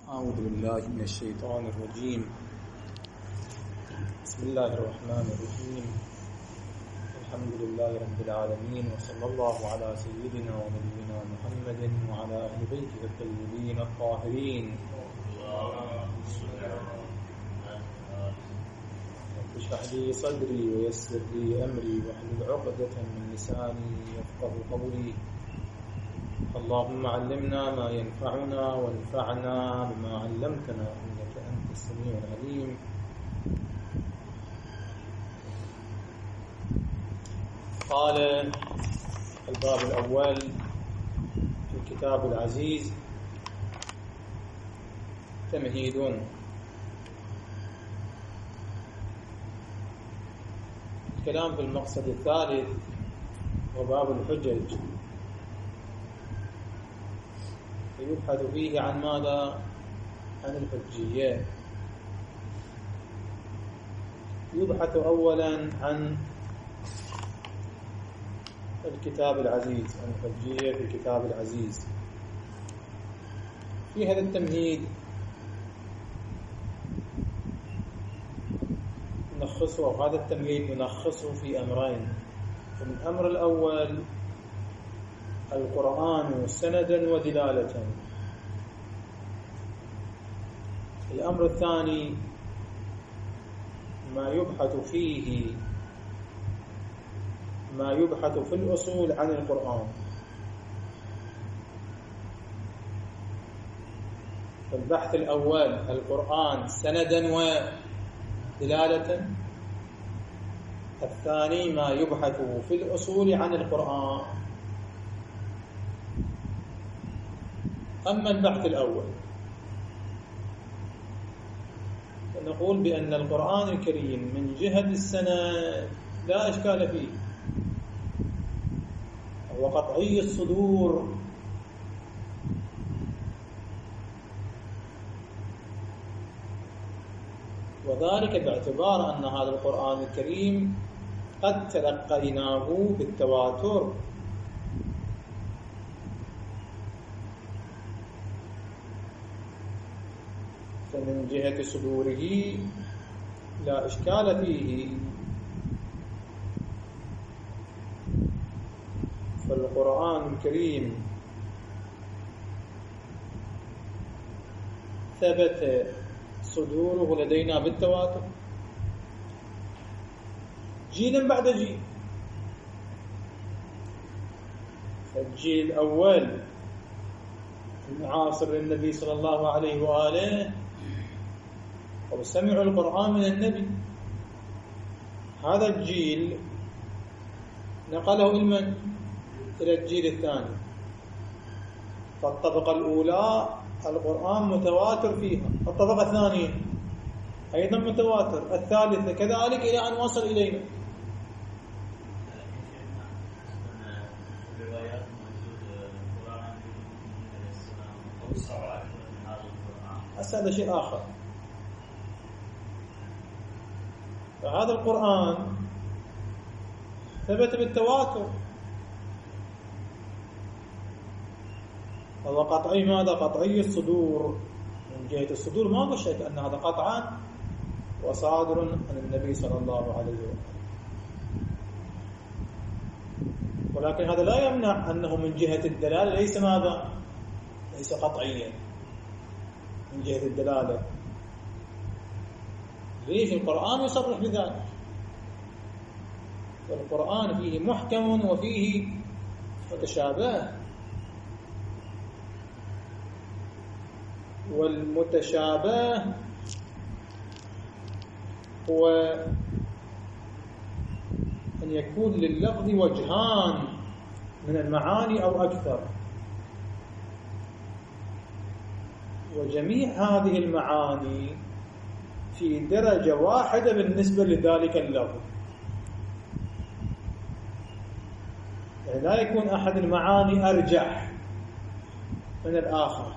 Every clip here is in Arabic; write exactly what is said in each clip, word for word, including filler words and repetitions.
أعوذ بالله من الشيطان الرجيم. بسم الله الرحمن الرحيم. الحمد لله رب العالمين، وصلى الله على سيدنا ونبينا محمد وعلى أهل بيته الطيبين الطاهرين. اشرح لي صدري ويسر لي أمري واحلل عقدة من لساني يفقه قولي. اللهم علمنا ما ينفعنا وانفعنا بما علمتنا إنك أنت السميع العليم. قال الباب الأول في الكتاب العزيز: تمهيد. الكلام في المقصد الثالث وباب الحجج، يبحث فيه عن ماذا؟ عن الحجية. يبحث أولا عن الكتاب العزيز، عن الحجية في الكتاب العزيز. في هذا التمهيد نلخصه، وهذا التمهيد نلخصه في أمرين. الأمر الأول: القرآن سندا ودلالة. الأمر الثاني: ما يبحث فيه ما يبحث في الأصول عن القرآن. البحث الأول: القرآن سندا ودلالة. الثاني: ما يبحث في الأصول عن القرآن. أما البحث الأول فنقول بأن القرآن الكريم من جهة السند لا إشكال فيه، هو قطعي الصدور، وذلك باعتبار أن هذا القرآن الكريم قد تلقيناه بالتواتر، فمن جهة صدوره لا إشكال فيه. فالقرآن الكريم ثبت صدوره لدينا بالتواتر جيلا بعد جيل. فالجيل الأول المعاصر للنبي صلى الله عليه وآله وسمعوا القرآن من النبي، هذا الجيل نقله إلى إلى الجيل الثاني. فالطبقة الأولى القرآن متواتر فيها، الطبقة الثانية أيضا متواتر، الثالثة كذلك إلى أن وصل إلينا. هذا شيء آخر. فهذا القرآن ثبت بالتواتر، هذا قطعي. ماذا؟ قطعي الصدور. من جهة الصدور ما بشك أن هذا قطعا وصادر عن النبي صلى الله عليه وسلم، ولكن هذا لا يمنع أنه من جهة الدلالة ليس ماذا؟ ليس قطعيا من جهة الدلالة. ليش؟ القرآن يصرح بذلك. والقرآن فيه محكم وفيه متشابه، والمتشابه هو أن يكون لللفظ وجهان من المعاني أو أكثر، وجميع هذه المعاني في درجة واحدة بالنسبة لذلك اللفظ. يعني لا يكون أحد المعاني أرجح من الآخر.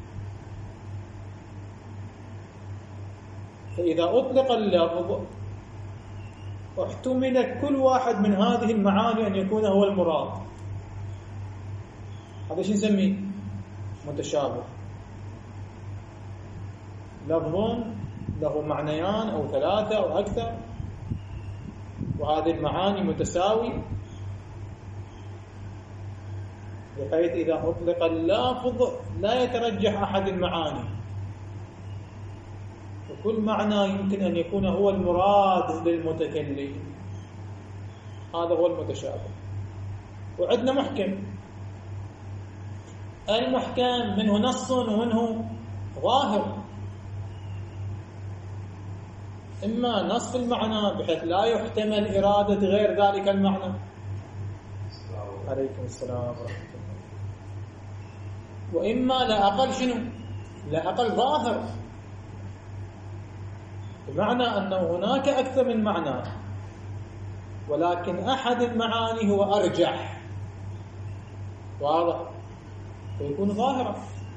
فإذا أطلق اللفظ احتمل كل واحد من هذه المعاني أن يكون هو المراد. هذا شو نسميه؟ متشابه. لفظ له معنيان أو ثلاثة أو أكثر، وهذه المعاني متساوية، بحيث إذا أطلق اللفظ لا يترجح أحد المعاني، وكل معنى يمكن أن يكون هو المراد للمتكلم. هذا هو المتشابه. وعندنا محكم. المحكم منه نص ومنه ظاهر، إما نص في المعنى بحيث لا يحتمل إرادة غير ذلك المعنى. عليكم السلام ورحمة الله. وإما لا أقل شنو؟ لا أقل ظاهر، بمعنى أنه هناك أكثر من معنى، ولكن أحد المعاني هو أرجح، واضح، فيكون ظاهرا.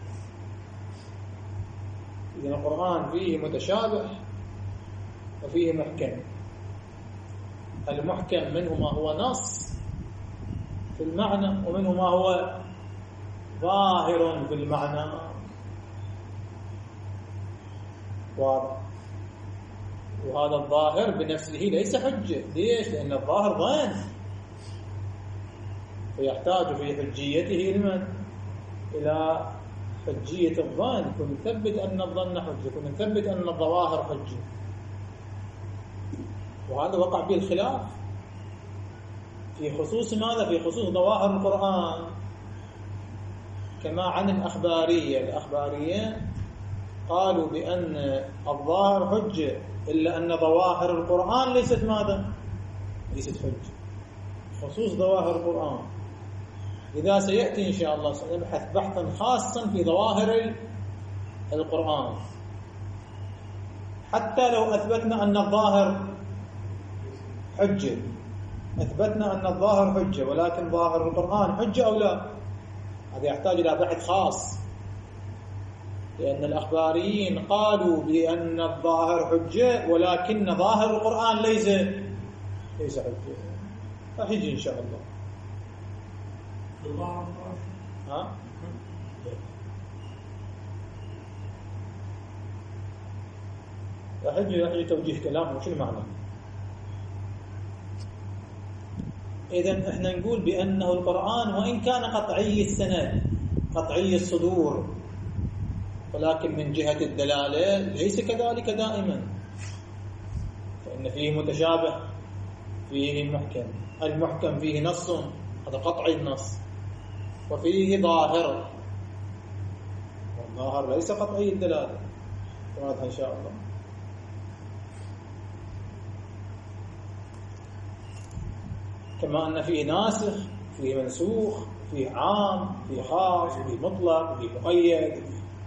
إذن القرآن فيه متشابه وفيه محكم. المحكم منه ما هو نص في المعنى، ومنه ما هو ظاهر في المعنى، واضح. وهذا الظاهر بنفسه ليس حجة. ليش؟ لأن الظاهر ظن، فيحتاج في حجيته لمن؟ إلى حجية الظن. كن نثبت أن الظن حجة، كن نثبت أن الظواهر حجة، وهذا وقع به الخلاف في خصوص ماذا؟ في خصوص ظواهر القرآن. كما عن الأخبارية، الأخبارية قالوا بأن الظاهر حجة، إلا أن ظواهر القرآن ليست ماذا؟ ليست حجة، خصوص ظواهر القرآن. إذا سيأتي إن شاء الله سنبحث بحثا خاصا في ظواهر القرآن، حتى لو أثبتنا أن الظاهر حجة، أثبتنا أن الظاهر حجة، ولكن ظاهر القرآن حجة أو لا، هذا يحتاج إلى بحث خاص. لأن الأخباريين قالوا بأن الظاهر حجة، ولكن ظاهر القرآن ليس ليس حجة. فحجة إن شاء الله. ها؟ فحجة يحجة توجيه كلامه شو المعنى؟ إذن إحنا نقول بأنه القرآن وإن كان قطعي السند قطعي الصدور، ولكن من جهة الدلالة ليس كذلك دائما، فإن فيه متشابه، فيه محكم. المحكم فيه نص، هذا قطعي النص، وفيه ظاهر، والظاهر ليس قطعي الدلالة، واضح إن شاء الله. كما أن فيه ناسخ، فيه منسوخ، فيه عام، فيه خاص، فيه مطلق، فيه مقيد.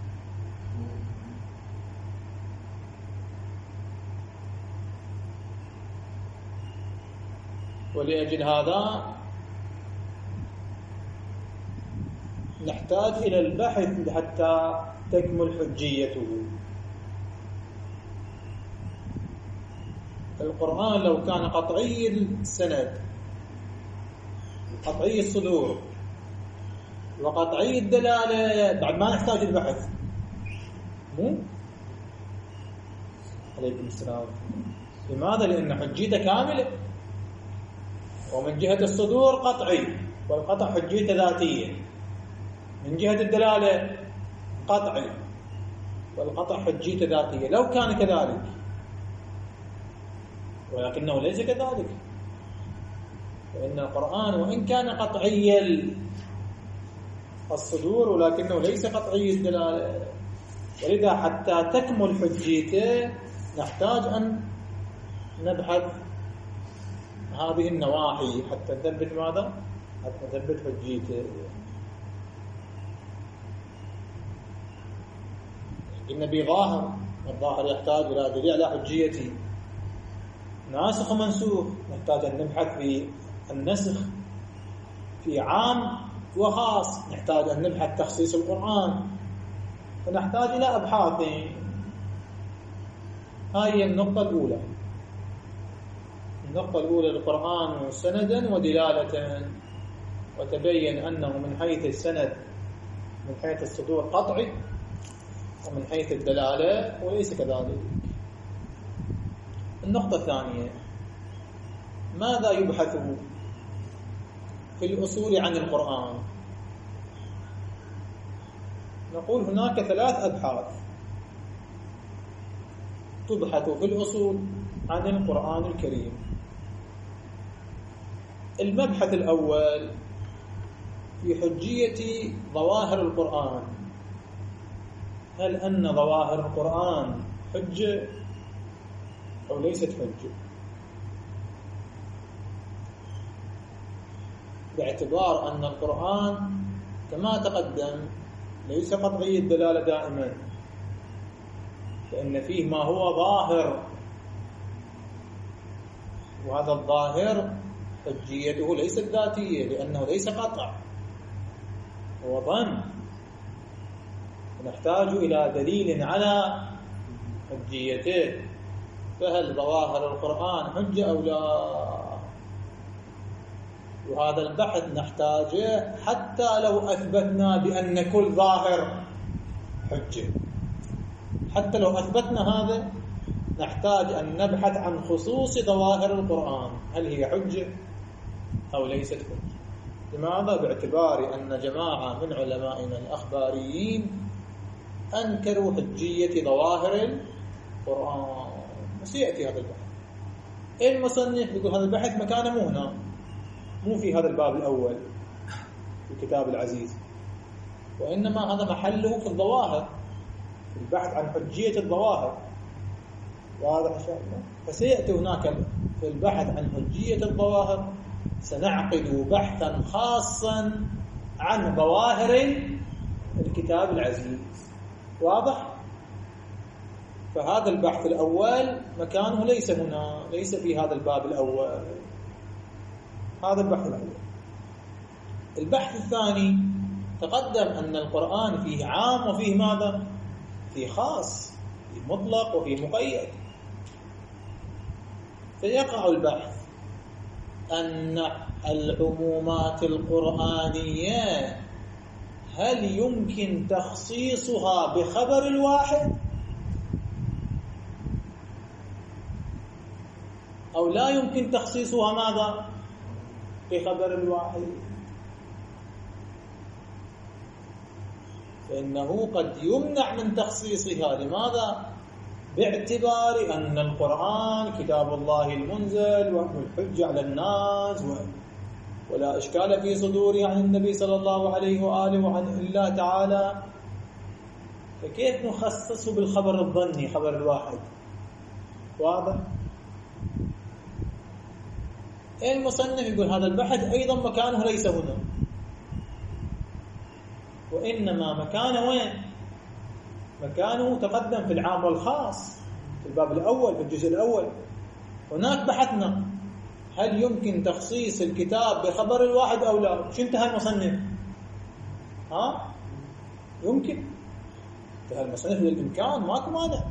ولأجل هذا نحتاج إلى البحث حتى تكمل حجيته. القرآن لو كان قطعي السند، قطعي الصدور، وقطعي الدلالة، بعد ما نحتاج البحث. مو؟ عليكم السلام. لماذا؟ لأن حجيته كاملة، ومن جهة الصدور قطعي، والقطع حجيته ذاتية. من جهة الدلالة قطعي، والقطع حجيته ذاتية. لو كان كذلك، ولكنه ليس كذلك، فإن القرآن وإن كان قطعي الصدور ولكنه ليس قطعي الدلالة. ولذا حتى تكمل حجيته نحتاج أن نبحث هذه النواحي حتى نثبت ماذا؟ حتى نثبت حجيته. النبي ظاهر، الظاهر يحتاج إلى دليل على حجيته. ناسخ ومنسوخ، نحتاج أن نبحث في النسخ. في عام وخاص، نحتاج أن نبحث تخصيص القرآن، فنحتاج إلى أبحاث. هذه النقطة الأولى. النقطة الأولى القرآن سندا ودلالة، وتبين أنه من حيث السند، من حيث الصدور قطعي، ومن حيث الدلالة وليس كذلك. النقطة الثانية، ماذا يبحث في الأصول عن القرآن؟ نقول هناك ثلاث أبحاث تبحث في الأصول عن القرآن الكريم. المبحث الأول في حجية ظواهر القرآن، هل أن ظواهر القرآن حجة أو ليست حجة؟ باعتبار أن القرآن كما تقدم ليس قطعي الدلالة دائما، فإن فيه ما هو ظاهر، وهذا الظاهر حجيته ليست ذاتية لأنه ليس قطع، هو ظن، ونحتاج إلى دليل على حجيته. فهل ظواهر القرآن حجة أو لا؟ وهذا البحث نحتاجه حتى لو أثبتنا بأن كل ظاهر حجة، حتى لو أثبتنا هذا نحتاج أن نبحث عن خصوص ظواهر القرآن، هل هي حجة أو ليست حجة؟ لماذا؟ باعتبار أن جماعة من علمائنا الأخباريين أنكروا حجية ظواهر القرآن. وسيأتي هذا البحث. المصنف يقول هذا البحث مكانه مو هنا، مو في هذا الباب الأول في الكتاب العزيز، وإنما هذا محله في الظواهر، في البحث عن حجية الظواهر. واضح إن شاء الله؟ فسيأتي هناك في البحث عن حجية الظواهر سنعقد بحثا خاصا عن ظواهر الكتاب العزيز. واضح؟ فهذا البحث الأول مكانه ليس هنا، ليس في هذا الباب الأول. هذا البحث الأول. البحث الثاني، تقدم أن القرآن فيه عام وفيه ماذا؟ فيه خاص، فيه مطلق وفيه مقيد. فيقع البحث أن العمومات القرآنية هل يمكن تخصيصها بخبر الواحد أو لا يمكن تخصيصها ماذا؟ بخبر الواحد. فإنه قد يمنع من تخصيصها. لماذا؟ باعتبار أن القرآن كتاب الله المنزل والحجة على الناس ولا إشكال في صدوره عن النبي صلى الله عليه وآله وعن الله تعالى، فكيف نخصصه بالخبر الظني، خبر الواحد؟ واضح؟ المصنف يقول هذا البحث أيضا مكانه ليس هنا، وإنما مكانه وين؟ مكانه تقدم في العام والخاص في الباب الأول في الجزء الأول. هناك بحثنا هل يمكن تخصيص الكتاب بخبر الواحد أو لا. شو انتهى المصنف؟ ها؟ يمكن. انتهى المصنف للإمكان، ماكو مانع.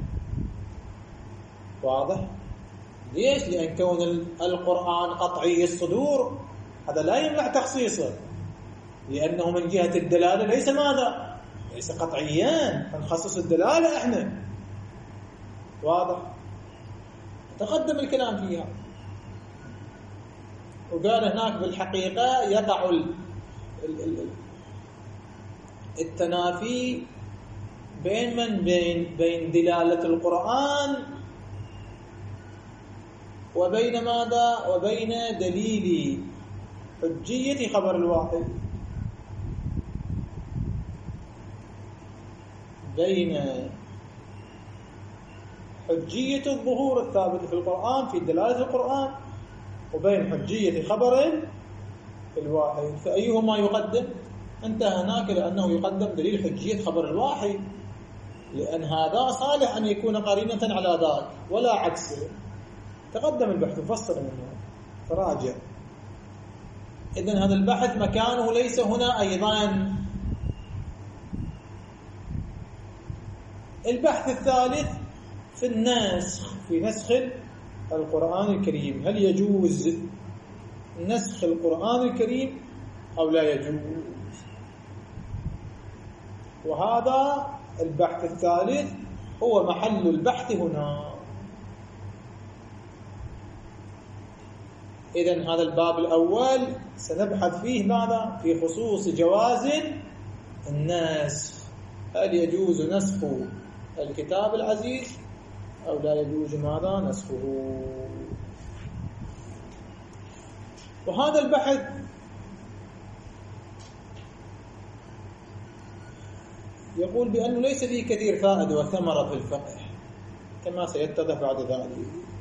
واضح؟ ليش؟ لأن كون القرآن قطعي الصدور هذا لا يمنع تخصيصه، لأنه من جهة الدلالة ليس ماذا؟ ليس قطعيان، فنخصص الدلالة احنا. واضح؟ تقدم الكلام فيها، وقال هناك بالحقيقة يقع التنافي بين من بين بين دلالة القرآن وبين ماذا؟ وبين دليل حجية خبر الواحد، بين حجية الظهور الثابت في القرآن في دلالة القرآن وبين حجية خبر الواحد. فأيهما يقدم؟ انتهى هناك لأنه يقدم دليل حجية خبر الواحد، لأن هذا صالح أن يكون قرينة على ذاك ولا عكسه. تقدم البحث فصل منه فراجع. إذن هذا البحث مكانه ليس هنا أيضا. البحث الثالث في النسخ، في نسخ القرآن الكريم، هل يجوز نسخ القرآن الكريم أو لا يجوز؟ وهذا البحث الثالث هو محل البحث هنا. إذن هذا الباب الأول سنبحث فيه ماذا؟ في خصوص جواز النسخ. هل يجوز نسخ الكتاب العزيز أو لا يجوز ماذا نسخه؟ وهذا البحث يقول بأنه ليس فيه كثير فائدة وثمرة في الفقه كما سيتضح بعد ذلك.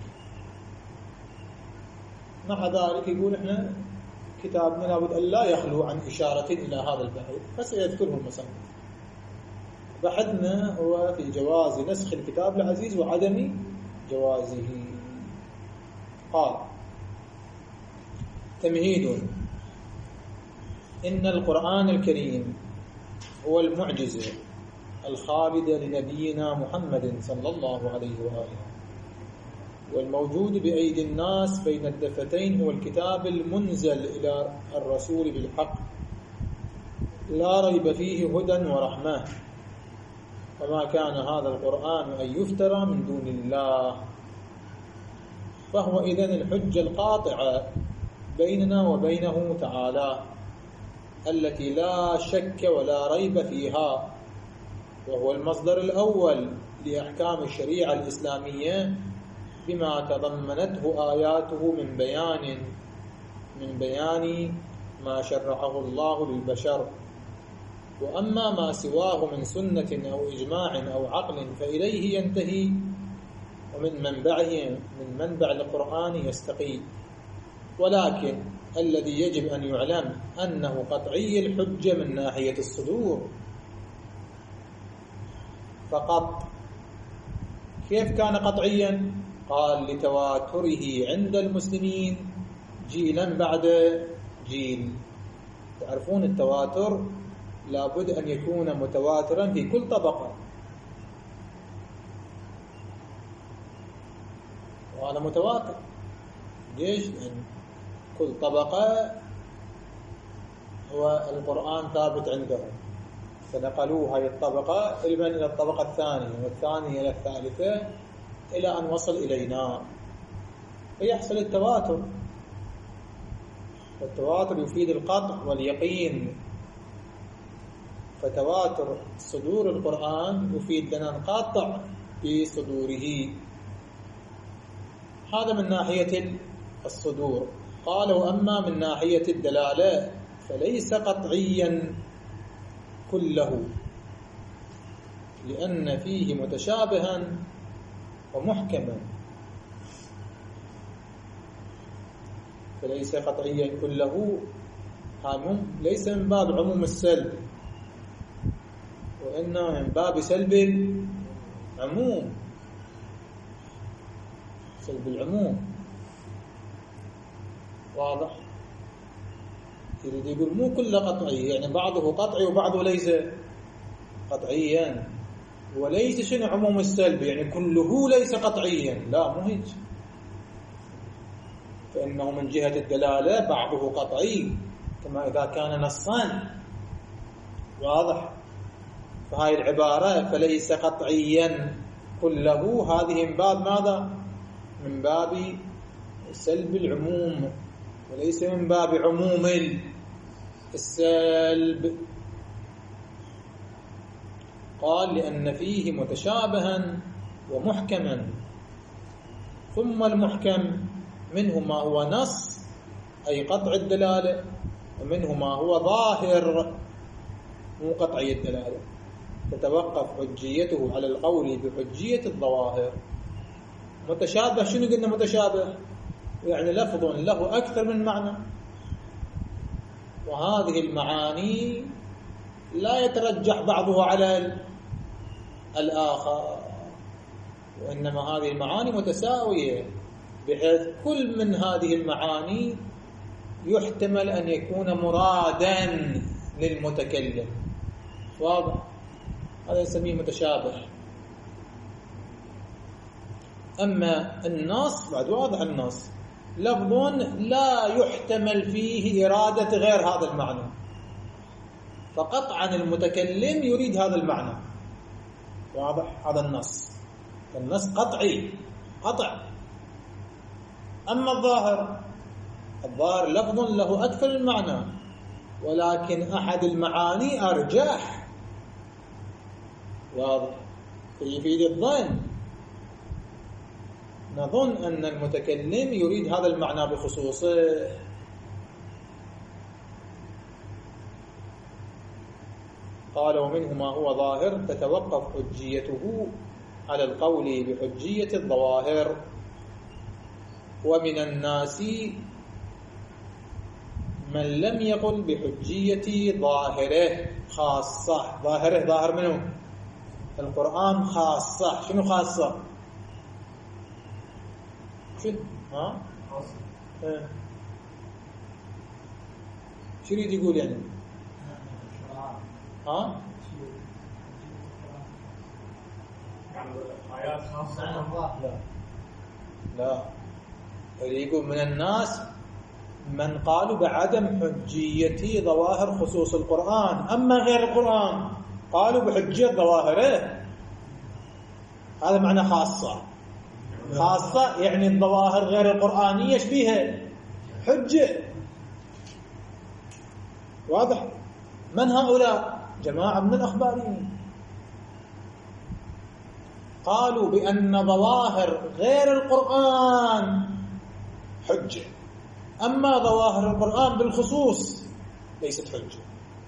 مع ذلك يقول احنا كتابنا لابد أن لا يخلو عن إشارة إلى هذا البحث فسيذكره المصنف. بحثنا هو في جواز نسخ الكتاب العزيز وعدم جوازه. قال: تمهيد. إن القرآن الكريم هو المعجزة الخالدة لنبينا محمد صلى الله عليه وآله، والموجود بأيدي الناس بين الدفتين هو الكتاب المنزل إلى الرسول بالحق لا ريب فيه هدى ورحمة، وما كان هذا القرآن أن يفترى من دون الله، فهو إذن الحجة القاطعة بيننا وبينه تعالى التي لا شك ولا ريب فيها، وهو المصدر الأول لأحكام الشريعة الإسلامية بما تضمنته آياته من بيان من بيان ما شرعه الله للبشر. وأما ما سواه من سنة أو إجماع أو عقل فإليه ينتهي، ومن منبعه من منبع القرآن يستقي. ولكن الذي يجب أن يعلم أنه قطعي الحجة من ناحية الصدور فقط. كيف كان قطعيا؟ قال: لتواتره عند المسلمين جيلا بعد جيل. تعرفون التواتر لابد أن يكون متواترا في كل طبقة، وهذا متواتر. ليش؟ لأن كل طبقة هو القرآن ثابت عندهم، فنقلوا هذه الطبقة إلى الطبقة الثانية والثانية إلى الثالثة إلى أن وصل إلينا، فيحصل التواتر. والتواتر يفيد القطع واليقين، فتواتر صدور القرآن يفيد لنا القطع في صدوره. هذا من ناحية الصدور. قال: وأما من ناحية الدلالة فليس قطعيا كله، لأن فيه متشابها ومحكما. فليس قطعيا كله ليس من باب عموم السلب، وإنما من باب سلب العموم، سلب العموم. واضح؟ يريد يقول مو كله قطعي، يعني بعضه قطعي وبعضه ليس قطعيا. وليس شنو عموم السلب يعني كله ليس قطعيا، لا مو هيك. فإنه من جهة الدلالة بعضه قطعي كما إذا كان نصا. واضح؟ فهاي العبارة فليس قطعيا كله هذه من باب ماذا؟ من باب سلب العموم وليس من باب عموم السلب. قال: لأن فيه متشابها ومحكما. ثم المحكم منه ما هو نص أي قطع الدلالة، ومنه ما هو ظاهر مو قطعي الدلالة، تتوقف حجيته على القول بحجية الظواهر. متشابه شنو قلنا؟ متشابه يعني لفظ له أكثر من معنى، وهذه المعاني لا يترجح بعضها على الآخر، وإنما هذه المعاني متساوية، بحيث كل من هذه المعاني يحتمل أن يكون مرادا للمتكلم. واضح؟ هذا يسميه متشابه. أما النص بعد واضح، النص لفظ لا يحتمل فيه إرادة غير هذا المعنى، فقطعا المتكلم يريد هذا المعنى، واضح؟ هذا النص، النص قطعي قطع. أما الظاهر، الظاهر لفظ له أكثر من معنى، ولكن أحد المعاني أرجح، واضح؟ فيفيد الظن، نظن أن المتكلم يريد هذا المعنى بخصوصه. قال ومنه ما هو ظاهر تتوقف حجيته على القول بحجية الظواهر، ومن الناس من لم يقل بحجية ظاهره خاصة. ظاهره ظاهر منه القرآن خاصة. شنو خاصة؟ شنو؟ ها؟ اه. شو يريد يقول يعني؟ ها؟ آيات خاصة. لا لا، يقول من الناس من قالوا بعدم حجية ظواهر خصوص القرآن، أما غير القرآن قالوا بحجية ظواهره. هذا معنى خاصة. خاصة يعني الظواهر غير القرآنية ايش بيها؟ حجة. واضح؟ من هؤلاء؟ جماعة من الأخباريين قالوا بأن ظواهر غير القرآن حجة، أما ظواهر القرآن بالخصوص ليست حجة.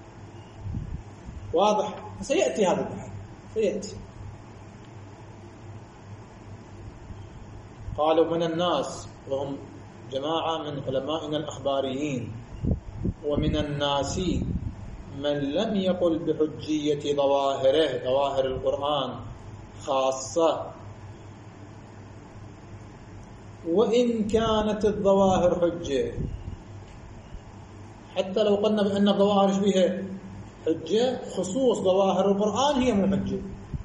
واضح؟ سيأتي هذا البحث، سيأتي. قالوا من الناس، وهم جماعة من علمائنا الأخباريين، ومن الناس من لم يقل بحجية ظواهره ظواهر القرآن خاصة، وإن كانت الظواهر حجة. حتى لو قلنا بأن الظواهر بها حجة، خصوص ظواهر القرآن هي مو حجة.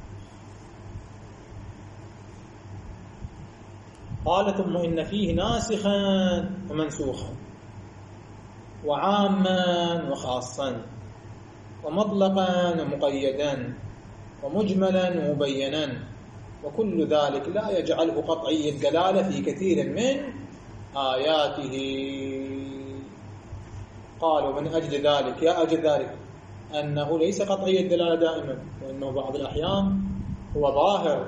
قال ثم إن فيه ناسخا ومنسوخا، وعاما وخاصا، ومطلقا ومقيدا، ومجملا ومبينا، وكل ذلك لا يجعله قطعي الدلالة في كثير من آياته. قالوا من أجل ذلك، يا أجل ذلك أنه ليس قطعي الدلالة دائما، وأنه بعض الأحيان هو ظاهر،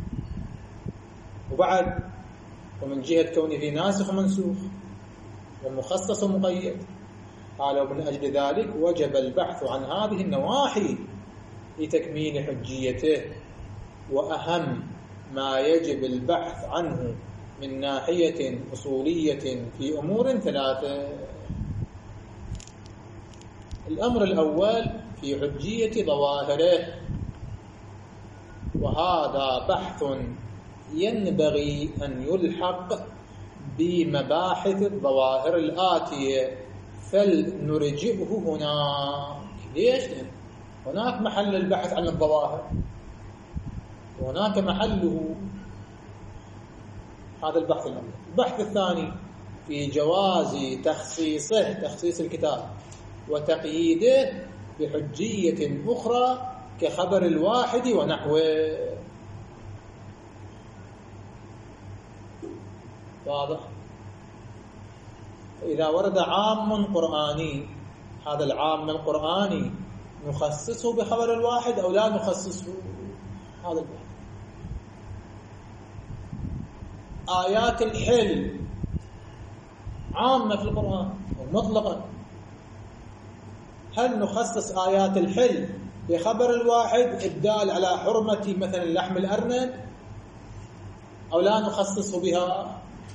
وبعد ومن جهة كونه في ناسخ ومنسوخ ومخصص ومقيد. قالوا من أجل ذلك وجب البحث عن هذه النواحي لتكميل حجيته. وأهم ما يجب البحث عنه من ناحية أصولية في أمور ثلاثة. الأمر الأول في حجية ظواهره، وهذا بحث ينبغي أن يلحق بمباحث الظواهر الآتية، فلنرجئه هناك. ليش؟ هناك محل البحث عن الظواهر، وهناك محله هذا البحث الأول. البحث الثاني في جواز تخصيصه، تخصيص الكتاب وتقييده بحجية أخرى كخبر الواحد ونحوه. واضح؟ إذا ورد عام قرآني، هذا العام القرآني نخصصه بخبر الواحد أو لا نخصصه؟ هذا البحث. آيات الحل عامة في القرآن مطلقا، هل نخصص آيات الحل بخبر الواحد الدال على حرمة مثلا لحم الأرنب أو لا نخصصه بها؟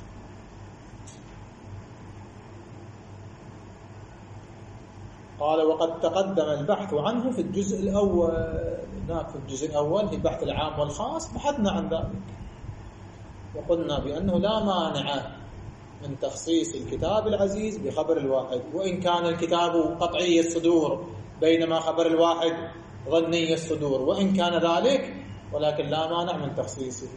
قال وقد تقدم البحث عنه في الجزء الأول. هناك في الجزء الأول في بحث العام والخاص بحثنا عن ذلك، وقلنا بأنه لا مانع من تخصيص الكتاب العزيز بخبر الواحد، وإن كان الكتاب قطعي الصدور بينما خبر الواحد ظني الصدور، وإن كان ذلك ولكن لا مانع من تخصيصه.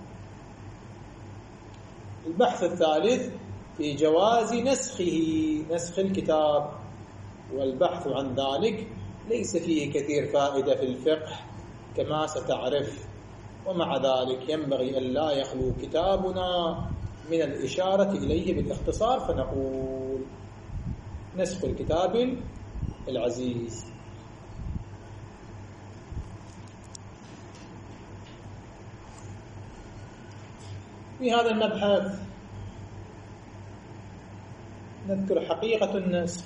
البحث الثالث في جواز نسخه، نسخ الكتاب، والبحث عن ذلك ليس فيه كثير فائدة في الفقه، كما ستعرف. ومع ذلك ينبغي أن لا يخلو كتابنا من الإشارة إليه بالاختصار، فنقول نسخ الكتاب العزيز. في هذا المبحث نذكر حقيقة النسخ،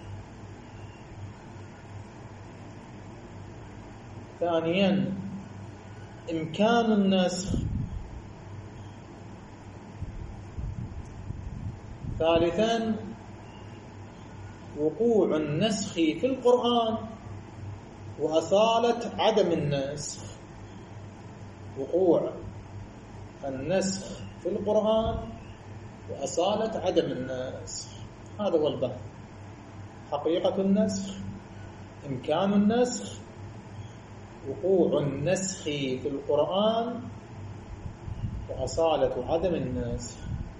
ثانيا إمكان النسخ، ثالثا وقوع النسخ في القرآن وأصالة عدم النسخ. وقوع النسخ في القرآن وأصالة عدم النسخ، هذا هو البحث. حقيقة النسخ، إمكان النسخ، وقوع النسخ في القرآن وأصالة عدم النسخ.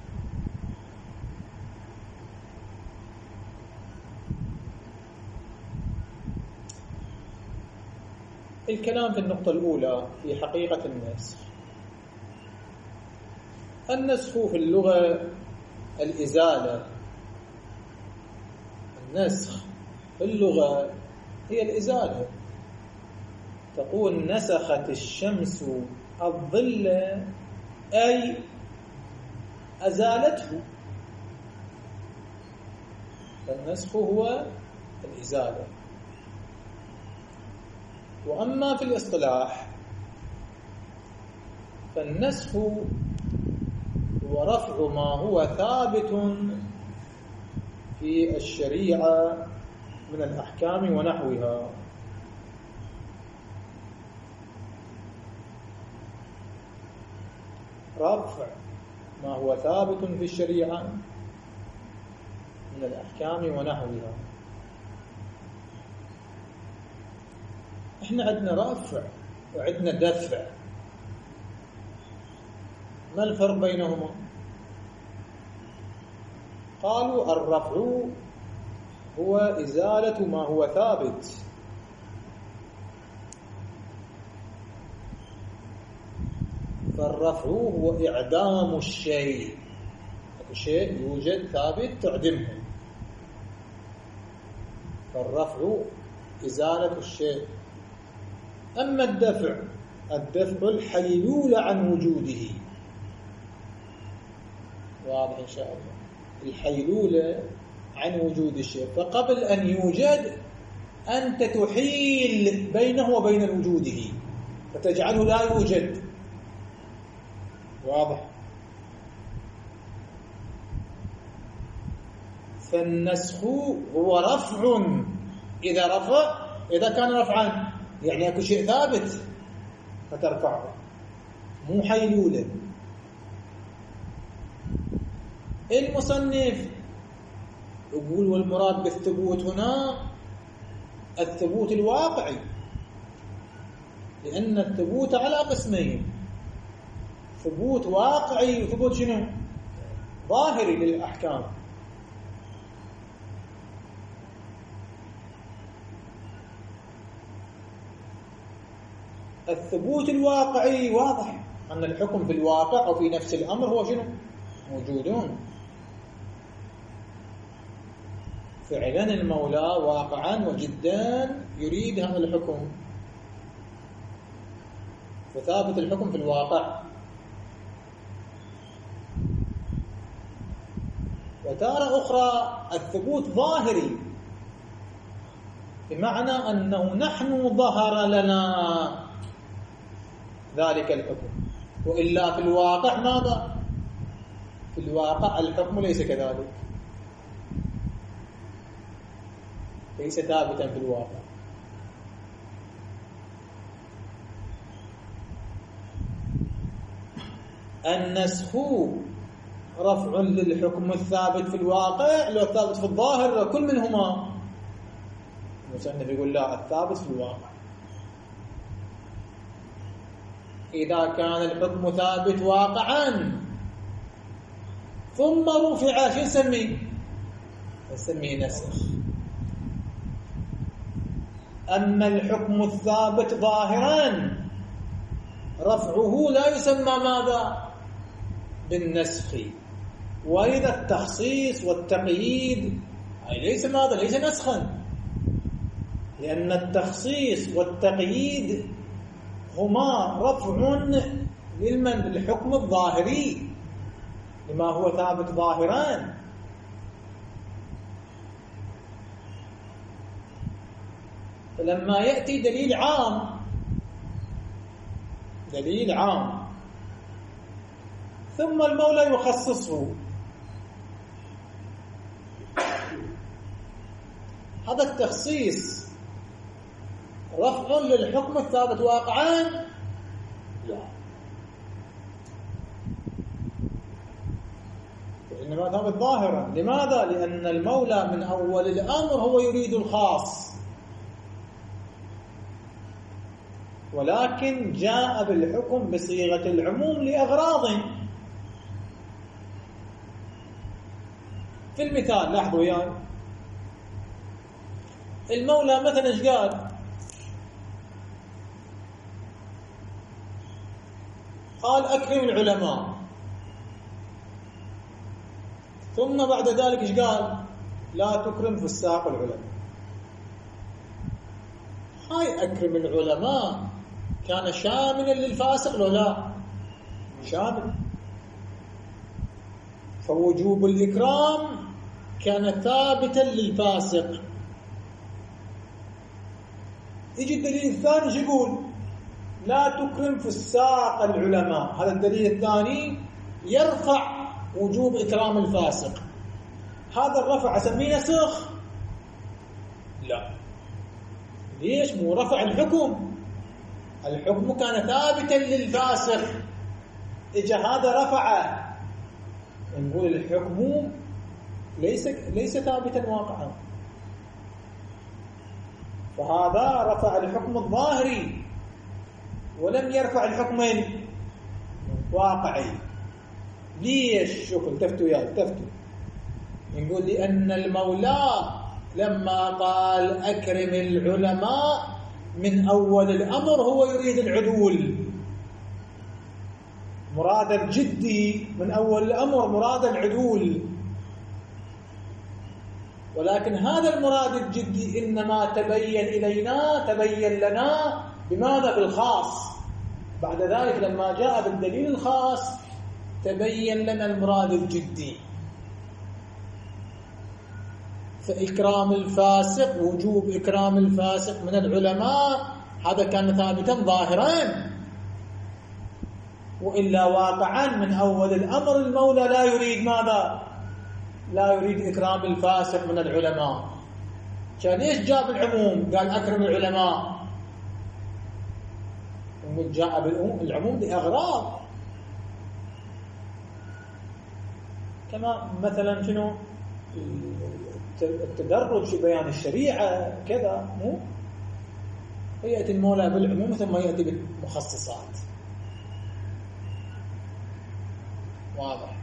الكلام في النقطة الأولى في حقيقة النسخ. النسخ في اللغة الإزالة. النسخ في اللغة هي الإزالة. تقول نسخت الشمس الظل، أي أزالته. فالنسخ هو الإزالة. وأما في الاصطلاح فالنسخ هو رفع ما هو ثابت في الشريعة من الأحكام ونحوها. رفع ما هو ثابت في الشريعة من الأحكام ونحوها. احنا عندنا رفع وعندنا دفع، ما الفرق بينهما؟ قالوا الرفع هو إزالة ما هو ثابت، فالرفع هو إعدام الشيء. الشيء يوجد ثابت تعدمه، فالرفع إزالة الشيء. أما الدفع، الدفع الحيلول عن وجوده. واضح إن شاء الله. الحيلولة عن وجود الشيء، فقبل أن يوجد أنت تحيل بينه وبين وجوده فتجعله لا يوجد. واضح؟ فالنسخ هو رفع. إذا رفع، إذا كان رفعا يعني أكو شيء ثابت فترفعه، مو حيلولة. المصنف يقول والمراد بالثبوت هنا الثبوت الواقعي، لأن الثبوت على قسمين: ثبوت واقعي وثبوت شنو؟ ظاهري للأحكام. الثبوت الواقعي واضح أن الحكم في الواقع وفي نفس الأمر هو شنو؟ موجودون. فعلا المولى واقعا وجدا يريد هذا الحكم، فثابت الحكم في الواقع. وتارة أخرى الثبوت ظاهري، بمعنى أنه نحن ظهر لنا ذلك الحكم، وإلا في الواقع ماذا؟ في الواقع الحكم ليس كذلك، ليس ثابتا في الواقع. النسخ رفع للحكم الثابت في الواقع لو الثابت في الظاهر، كل منهما. المصنف يقول لا، الثابت في الواقع. إذا كان الحكم ثابت واقعا ثم رفع، شو نسميه؟ نسميه نسخ. أما الحكم الثابت ظاهرا رفعه لا يسمى ماذا؟ بالنسخ. وإذا التخصيص والتقييد أي ليس ماذا؟ ليس نسخا، لأن التخصيص والتقييد هما رفع للمن للحكم الظاهري لما هو ثابت ظاهران. فلما يأتي دليل عام دليل عام ثم المولى يخصصه، هذا التخصيص رفع للحكم الثابت واقعا؟ لا، إنما ثابت ظاهرا. لماذا؟ لأن المولى من أول الأمر هو يريد الخاص، ولكن جاء بالحكم بصيغة العموم لأغراض. في المثال لاحظوا وياي، المولى مثلا ايش قال؟ قال أكرم العلماء، ثم بعد ذلك ايش قال؟ لا تكرم فساق العلماء. هاي أكرم العلماء كان شاملا للفاسق لو لا؟ شامل. فوجوب الإكرام كان ثابتا للفاسق. يجي الدليل الثاني شو يقول؟ لا تكرم فساق العلماء. هذا الدليل الثاني يرفع وجوب إكرام الفاسق. هذا الرفع أسميه نسخ؟ لا. ليش؟ مو رفع الحكم، الحكم كان ثابتا للفاسق، إجا هذا رفعه. نقول الحكم ليس ليس ثابتا واقعا، فهذا رفع الحكم الظاهري ولم يرفع الحكم الواقعي. ليش؟ شوفوا التفتوا يا التفتوا. نقول لأن المولى لما قال أكرم العلماء من أول الأمر هو يريد العدول، مراد الجدي من أول الأمر مراد العدول، ولكن هذا المراد الجدي إنما تبين إلينا تبين لنا بماذا؟ بالخاص. بعد ذلك لما جاء بالدليل الخاص تبين لنا المراد الجدي. فإكرام الفاسق، وجوب إكرام الفاسق من العلماء، هذا كان ثابتا ظاهرا، وإلا واقعا من أول الأمر المولى لا يريد ماذا؟ لا يريد إكرام الفاسق من العلماء. كان ليش جاء بالعموم؟ قال أكرم العلماء، جاء بالعموم لأغراض. كما مثلا شنو التدرج في بيان الشريعة كذا، مو يأتي المولى بالعموم ثم يأتي بالمخصصات. واضح؟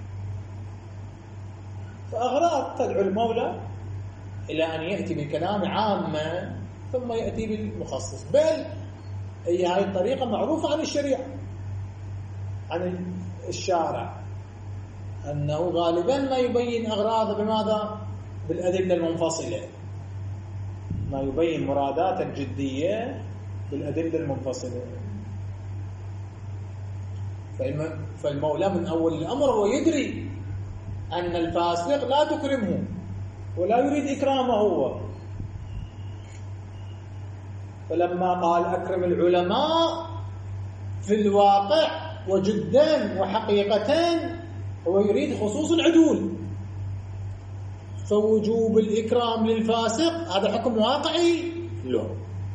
فأغراض تدعو المولى إلى أن يأتي بكلام عامة ثم يأتي بالمخصص. بل هي هذه الطريقة معروفة عن الشريعة، عن الشارع، أنه غالبا ما يبين أغراض بماذا؟ بالأدلة المنفصلة، ما يبين مرادات الجدية بالأدلة المنفصلة. فالمولى من أول الأمر هو يدري أن الفاسق لا تكرمه ولا يريد إكرامه هو، فلما قال أكرم العلماء في الواقع وجدا وحقيقة هو يريد خصوص العدول. فوجوب الإكرام للفاسق هذا حكم واقعي؟ لا.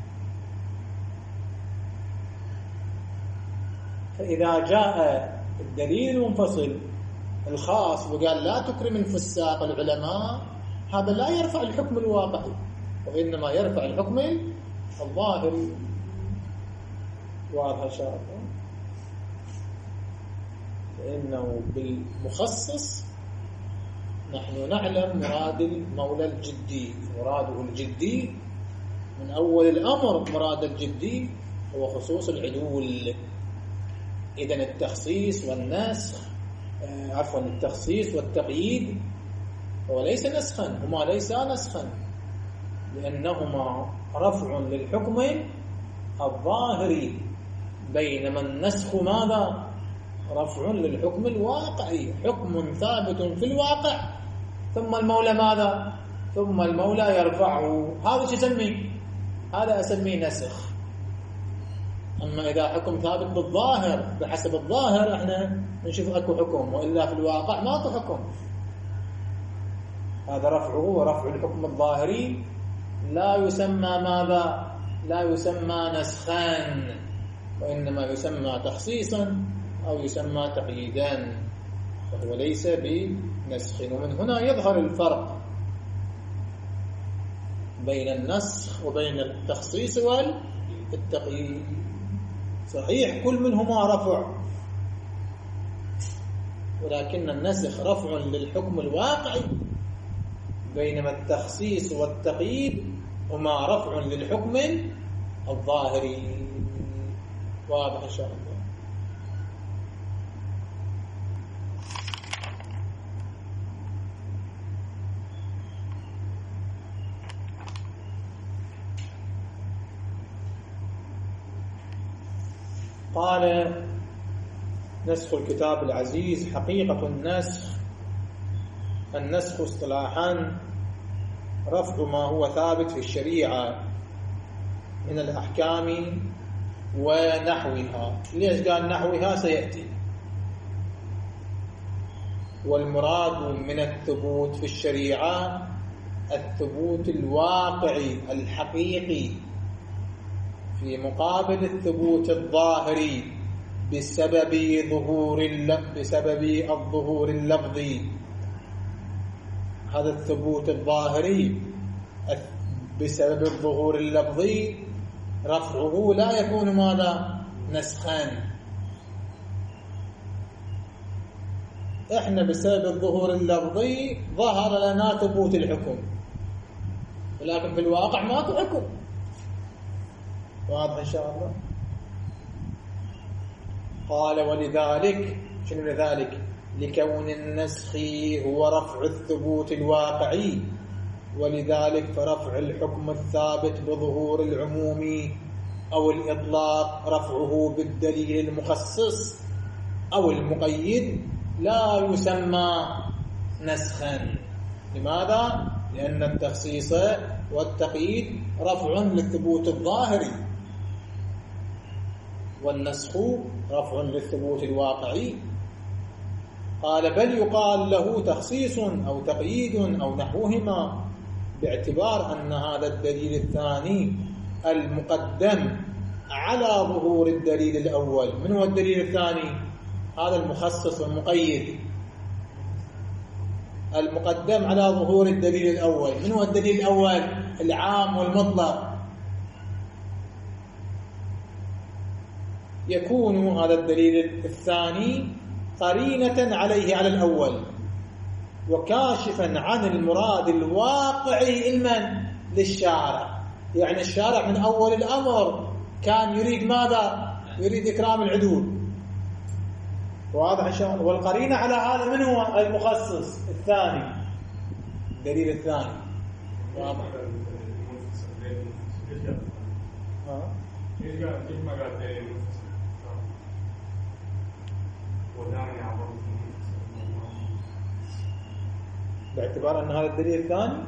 فإذا جاء الدليل المنفصل الخاص وقال لا تكرم الفساق العلماء، هذا لا يرفع الحكم الواقعي، وإنما يرفع الحكم الظاهري. واضح شرط؟ لأنه بالمخصص نحن نعلم مراد المولى الجدي، مراده الجدي من أول الأمر مراد الجدي هو خصوص العدول. إذن التخصيص والنسخ آه عفوا التخصيص والتقييد هو ليس نسخا، هما ليسا نسخا، لأنهما رفع للحكم الظاهري، بينما النسخ ماذا؟ رفع للحكم الواقعي، حكم ثابت في الواقع ثم المولى ماذا؟ ثم المولى يرفعه. هذا شو يسميه؟ هذا أسميه نسخ. أما إذا حكم ثابت بالظاهر بحسب الظاهر احنا نشوف أكو حكم، وإلا في الواقع ماكو حكم، هذا رفعه ورفع الحكم الظاهري لا يسمى ماذا؟ لا يسمى نسخا، وإنما يسمى تخصيصا أو يسمى تقييدا، فهو ليس بنسخ. ومن هنا يظهر الفرق بين النسخ وبين التخصيص والتقييد. صحيح كل منهما رفع، ولكن النسخ رفع للحكم الواقعي، بينما التخصيص والتقييد هما رفع للحكم الظاهري. واضح إن شاء الله. قال: نسخ الكتاب العزيز. حقيقة النسخ: النسخ اصطلاحا رفع ما هو ثابت في الشريعة من الأحكام ونحوها. ليش قال نحوها؟ سيأتي. والمراد من الثبوت في الشريعة الثبوت الواقعي الحقيقي في مقابل الثبوت الظاهري بسبب ظهور بسبب الظهور اللفظي. هذا الثبوت الظاهري بسبب الظهور اللفظي رفعه لا يكون ماذا؟ نسخا. احنا بسبب الظهور اللفظي ظهر لنا ثبوت الحكم، ولكن في الواقع ماكو حكم. واضح إن شاء الله. قال: ولذلك، شنو لذلك؟ لكون النسخ هو رفع الثبوت الواقعي، ولذلك فرفع الحكم الثابت بظهور العموم أو الإطلاق رفعه بالدليل المخصص أو المقيد لا يسمى نسخا. لماذا؟ لأن التخصيص والتقييد رفع للثبوت الظاهري، والنسخ رفع للثبوت الواقعي. قال: بل يقال له تخصيص أو تقييد أو نحوهما، باعتبار أن هذا الدليل الثاني المقدم على ظهور الدليل الأول. من هو الدليل الثاني؟ هذا المخصص والمقيد، المقدم على ظهور الدليل الأول. من هو الدليل الأول؟ العام والمطلق. يكون هذا الدليل الثاني قرينة عليه على الأول، وكاشفا عن المراد الواقعي المن للشارع. يعني الشارع من أول الأمر كان يريد ماذا؟ يريد إكرام العدول. واضح إن شاء الله. والقرينة على هذا من هو؟ المخصص الثاني، الدليل الثاني. واضح. ها؟ باعتبار أن هذا الدليل الثاني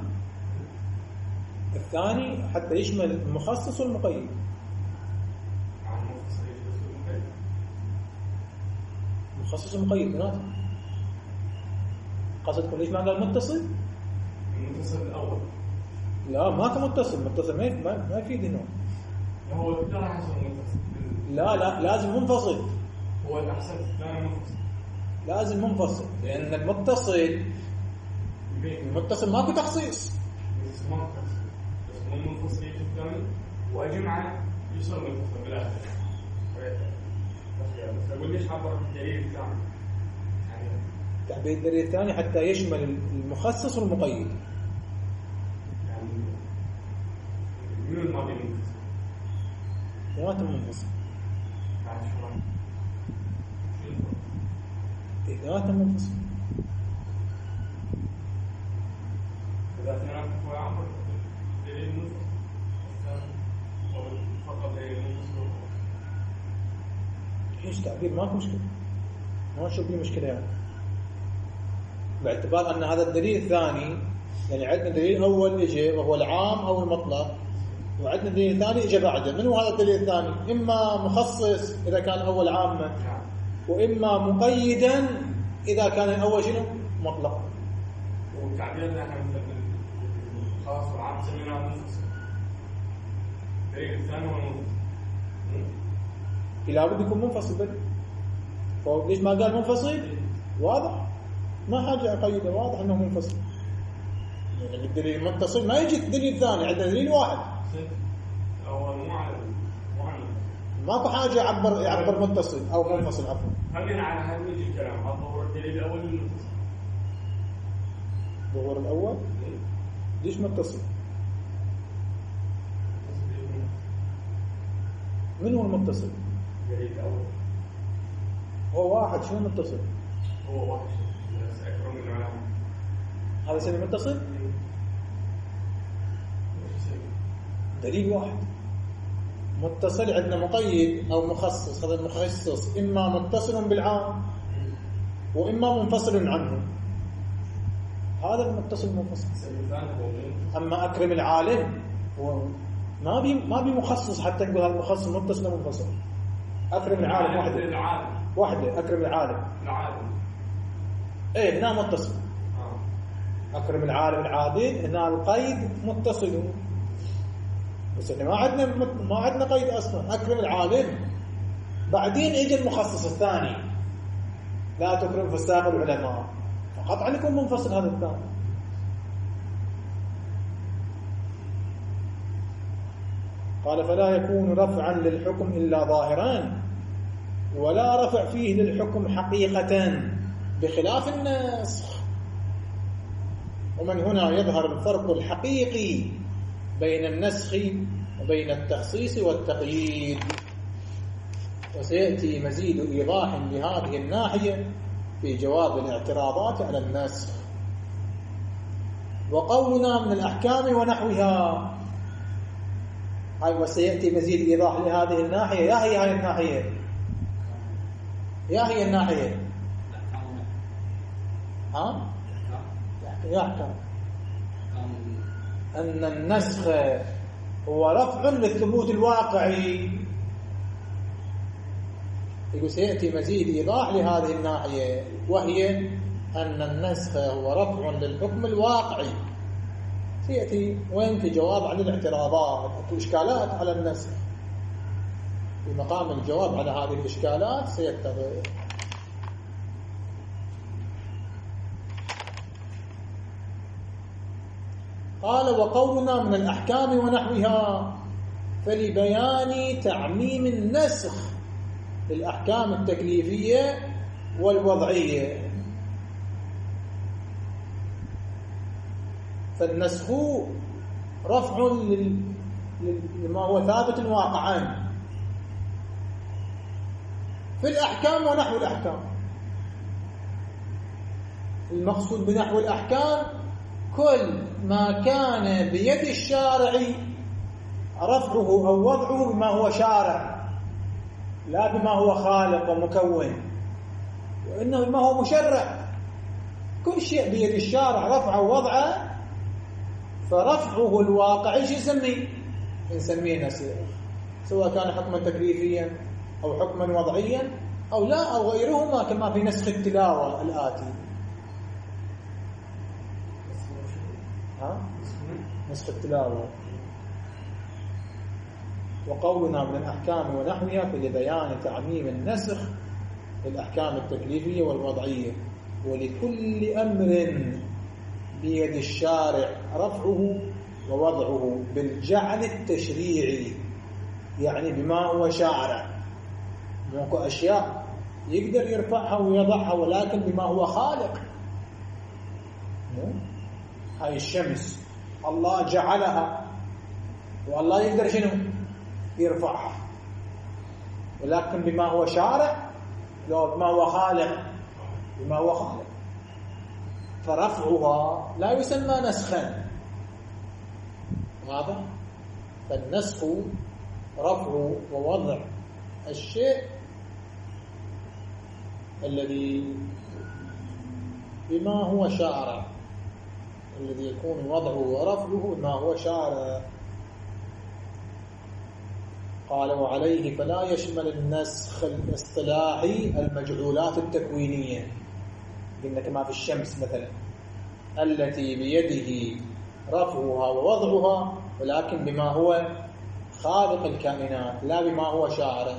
الثاني حتى يشمل المخصص والمقيد. المخصص والمقيد مناسب. قصدكم ليش ما قال متصل؟ المتصل الأول. لا ماكو متصل، متصل ما ما يفيد هنا. هو الثاني حسب متصل. لا لا لازم منفصل. هو الأحسن الثاني منفصل. لازم منفصل، لأن المتصل المتصل ماكو تخصيص. بس ما تخصيص. بس مو منفصل يجي الثاني وأجمع يصير منفصل بالآخر. بس أقول ليش عبر بالدليل الثاني؟ يعني تعبير الدليل الثاني حتى يشمل المخصص والمقيد. يعني من ما اثنيناتهم منفصل. بعد شلون؟ اثنيناتهم منفصل. إذا اثنيناتهم هو عمر دليل منفصل أو فقط دليل منفصل. ايش تعبير ماكو مشكلة، ما نشوف فيه مشكلة يعني، باعتبار أن هذا الدليل الثاني يعني عندنا دليل أول إجا وهو العام أو المطلق، وعندنا دليل ثاني إجا بعده. من هو هذا الدليل الثاني؟ إما مخصص إذا كان الأول عامة، وإما مقيدا إذا كان الأول شنو؟ مطلق. وتعبيرنا احنا خاص والعام سميناه منفصل. الدليل الثاني هو منفصل. لابد يكون منفصل دليل. فليش ما قال منفصل؟ واضح، ما حاجة أقيده، واضح أنه منفصل. يعني الدليل المتصل ما يجي الدليل الثاني، عندنا دليل واحد. أو مو على مو على ماكو حاجة يعبر يعبر متصل أو منفصل. عفوا. خلينا على هذا الكلام، على ظهور الدليل الأول المتصل. ظهور الأول ليش متصل؟ من هو المتصل؟ الدليل الأول هو واحد. شنو متصل؟ هو واحد بس أكثر من العلامة. هذا يسمى متصل؟ دليل واحد. متصل عندنا مقيد أو مخصص. هذا المخصص إما متصل بالعام وإما منفصل عنه. هذا المتصل منفصل. أما أكرم العالم هو ما بي ما بي مخصص حتى نقول هذا مخصص متصل أو منفصل. أكرم العالم واحدة واحدة. أكرم العالم العالم إيه هنا متصل. أكرم العالم العادل هنا القيد متصل. بس احنا ما عندنا ما عندنا قيد اصلا. اكرم العالم بعدين يجي المخصص الثاني لا تكرم فساق العلماء، فقطعا يكون منفصل هذا الثاني. قال فلا يكون رفعا للحكم الا ظاهرا ولا رفع فيه للحكم حقيقة بخلاف النسخ. ومن هنا يظهر الفرق الحقيقي بين النسخ وبين التخصيص والتقييد. وسيأتي مزيد إيضاح لهذه الناحية في جواب الاعتراضات على النسخ. وقولنا من الأحكام ونحوها، هاي وسيأتي مزيد إيضاح لهذه الناحية. يا هي هاي الناحية، يا هي الناحية ها يا أحكام أن النسخ هو رفع للثبوت الواقعي. يقول سيأتي مزيد إيضاح لهذه الناحية، وهي أن النسخ هو رفع للحكم الواقعي. سيأتي وين في جواب عن الاعتراضات والإشكالات على النسخ. في مقام الجواب على هذه الإشكالات سيتضح. قال وقولنا من الأحكام ونحوها فلبيان تعميم النسخ للأحكام التكليفية والوضعية. فالنسخ رفع لما هو ثابت واقعا في الأحكام ونحو الأحكام. المقصود بنحو الأحكام كل ما كان بيد الشارع رفعه أو وضعه بما هو شارع، لا بما هو خالق ومكون، وإنه بما هو مشرع. كل شيء بيد الشارع رفعه ووضعه، فرفعه الواقعي شو نسميه؟ نسميه نسخ، سواء كان حكما تكليفيا أو حكما وضعيا أو لا أو غيرهما، كما في نسخ التلاوة الآتي. ها؟ نسخ التلاوة. وقولنا من الأحكام ونحوها فلبيان تعميم النسخ للأحكام التكليفية والوضعية، ولكل أمر بيد الشارع رفعه ووضعه بالجعل التشريعي، يعني بما هو شارع. ماكو أشياء يقدر يرفعها ويضعها ولكن بما هو خالق. هاي الشمس الله جعلها والله يقدر شنو يرفعها، ولكن بما هو شارع لو بما هو خالق، بما هو خالق، فرفعها لا يسمى نسخا. هذا فالنسخ رفع ووضع الشيء الذي بما هو شارع، الذي يكون وضعه ورفعه ما هو شارع. قال وعليه فلا يشمل النسخ الاصطلاحي المجعولات التكوينية، قلنا كما في الشمس مثلا التي بيده رفعها ووضعها، ولكن بما هو خالق الكائنات لا بما هو شاعر.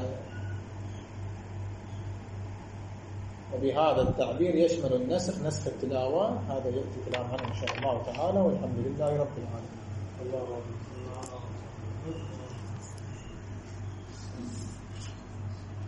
وبهذا التعبير يشمل النسخ نسخ التلاوة. هذا يأتي كلام عنه إن شاء الله تعالى، والحمد لله رب العالمين. الله